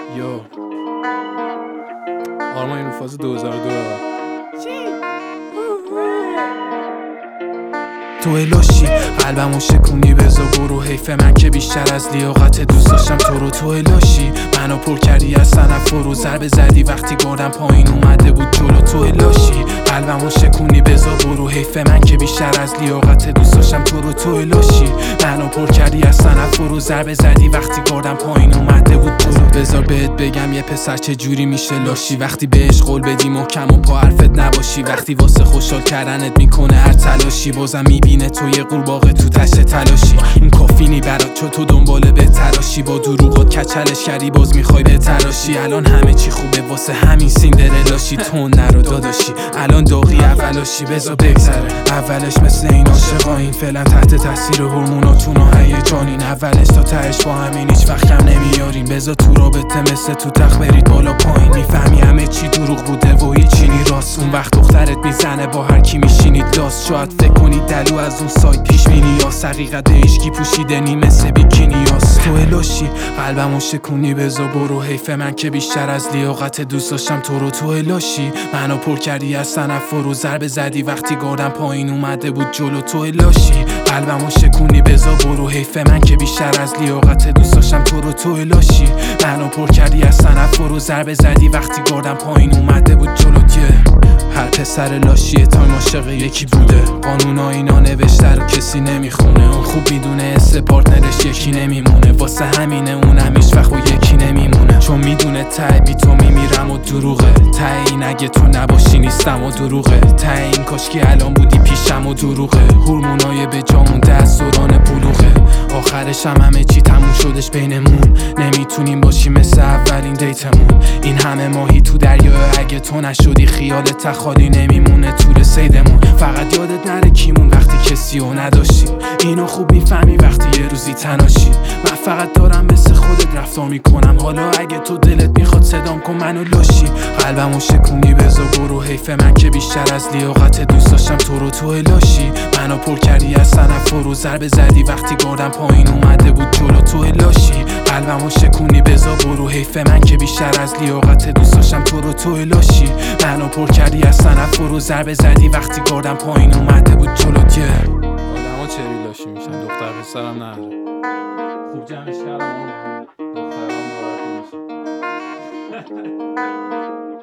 یو آرمان این رو فاز 2002 تو لاشی قلبمو شکونی بزا برو، حیف من که بیشتر از لیاقت دوست داشتم تو لاشی منو پر کردی از صنف فرو، ضربه زدی وقتی گردم پایین اومده بود جلو. تو لاشی قلبمو شکونی بزا برو، حیف من که بیشتر از لیاقت دوست داشتم تو لاشی منو پر کردی از صنف فرو، ضربه زدی وقتی گردم پایین اومده بود جلو. بذار بهت بگم یه پسر چه جوری میشه لاشی، وقتی بهش قول بدی محکم و پا حرفت نباشی، وقتی واسه خوشحال کردنت میکنه هر تلاشی، بازم میبینه تو یه قورباغه تو تشت تلاشی. این کافی برات چو تو دنباله به تراشی، با دروغات کچلش کردی باز میخوای به تراشی. الان همه چی خوبه واسه همین سیندرلاشی، تو نرو داداشی الان داغی اولاشی. بذار بگذره اولش مثل این عاشقایین، فعلا تحت تاثیر هورموناتون و هیجانین، اولش تا تهش با همین هیچ وقت کم نمیارین. بذار تو رابطه مثل تو تخت برید بالا پایین، میفهمی همه چی دروغ بوده و هیچی راست. اون وقت دخترت میزنه با هر کی میشینید لاست، شاید فکر کنی دلو از اون سایت پیش بینی یا حقیقت عشقی پوشیده نی مثل بیکینیاس. تو لاشی قلبمو شکونی بزا برو، حیف من که بیشتر از لیاقت دوست داشتم تو لاشی منو پر کردی از صنف فرو، ضربه زدی وقتی گردم پایین اومده بود جلو. تو لاشی قلبمو شکونی بزا برو، حیف من که بیشتر از لیاقت دوست داشتم تو لاشی منو پر کردی از صنف فرو، ضربه زدی وقتی گردم پایین اومده بود جلو. هر پسر لاشیه تا عاشق یکی بوده، قانونا اینا نوشته رو کسی نمیخونه، اون خوب میدونه حس پارتنرش یکی نمیمونه، واسه همینه اونم هیچ وقت با یکی نمیمونه، چون میدونه ته بی تو میمیرم و دروغه، ته این اگه تو نباشی نیستم و دروغه، ته این کاشکی الان بودی پیشم و دروغه، هورمونای به جا مونده از دوران بلوغه، آخرش همه چی تموم شدش بینمون، نمیتونیم باشیم مثل اولین دیتمون، این همه ماهی تو دریا اگه تو نشدی خیالت خالی نمیمونه طول سیدمون، فقط یادت نره کیمون وقتی کسی رو نداشتی، اینو خوب میفهمی وقتی یه روزی تناشی، من فقط دارم مثل خودت رفتار میکنم، حالا اگه تو دلت میخواد صدام کن منو لاشی، قلبمو شکونی بزا برو، حیف من که بیشتر از لیاقت دوست داشتم تو لاشی منو پر کردی از صنف فرو، ضربه زدی وقتی گردم پایین اومده بود جلو. تو لاشی قلبمو شکونی بزا برو، حیف من که بیشتر از لیاقت دوست داشتم تو لاشی منو پر کردی از صنف فرو، ضربه زدی وقتی گردم پایین اومده بود جلو. آدما چری لاشی میشن، دختر پسرم نداره. خوب جمعش کردم دخترام ناراحت نمیشه.